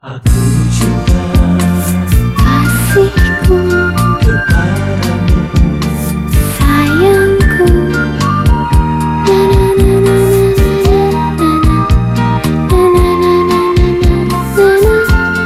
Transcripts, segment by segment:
Aku cinta kasihku, kepadamu. sayangku. Na na na na na na na na na na na.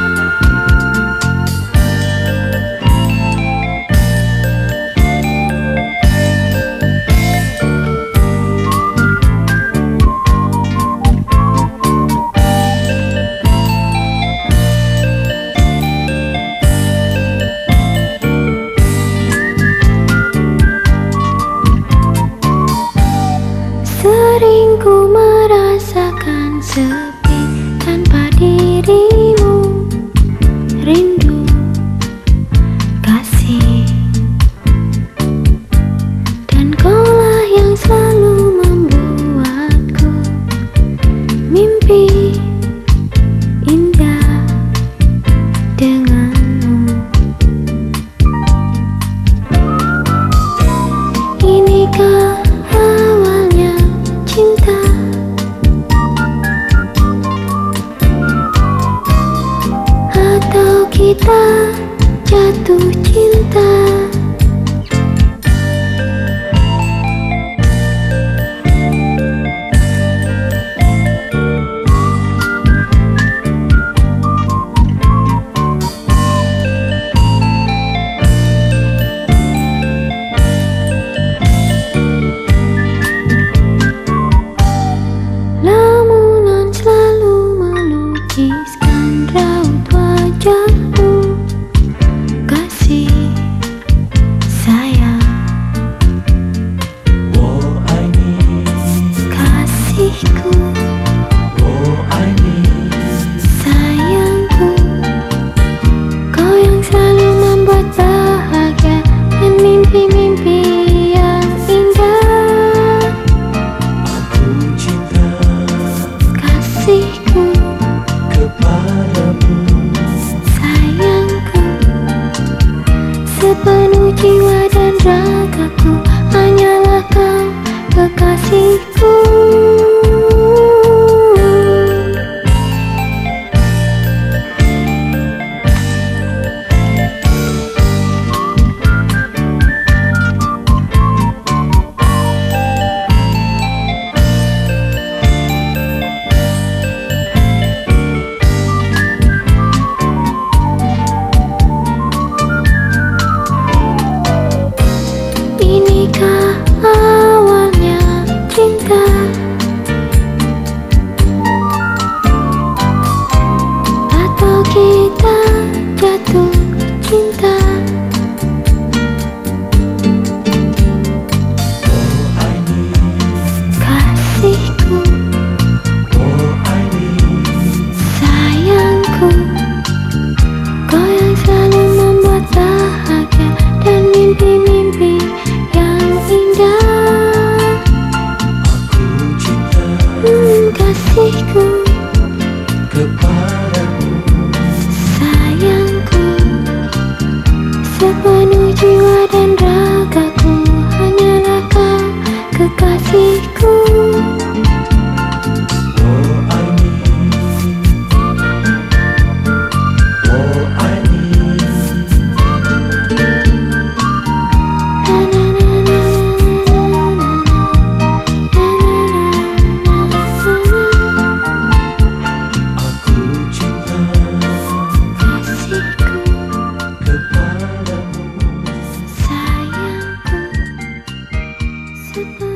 Sering ku merasakan sepi tanpa dirimu, rindu kasih, dan kaulah yang selalu membuatku mimpi indah denganmu. Inikah awalnya cinta, atau kita jatuh cinta? Lamunan selalu melukiskan raut wajahmu, kasih sayang. Oh, I need. Kasihku, Oh, I need. sayangku, kau yang selalu membuat bahagia dan mimpi-mimpi yang indah. Aku cinta Kasihku, kepadamu. sayangku, sepenuh jiwa dan ragaku, hanyalah kau kekasihku. Inikah awalnya cinta, atau kita jatuh cinta? Oh, I need. Kasihku, Oh, I need. sayangku, kau yang selalu membuat bahagia dan mimpi-mimpi yang indah. Aku cinta Kasihku, kepadamu. sayangku, sepenuh jiwa dan ragaku, hanyalah kau kekasihku. Oh, I need. Oh, I need. Na na na na na na na. Aku cinta Kasihku, kepadamu. sayangku, sepenuh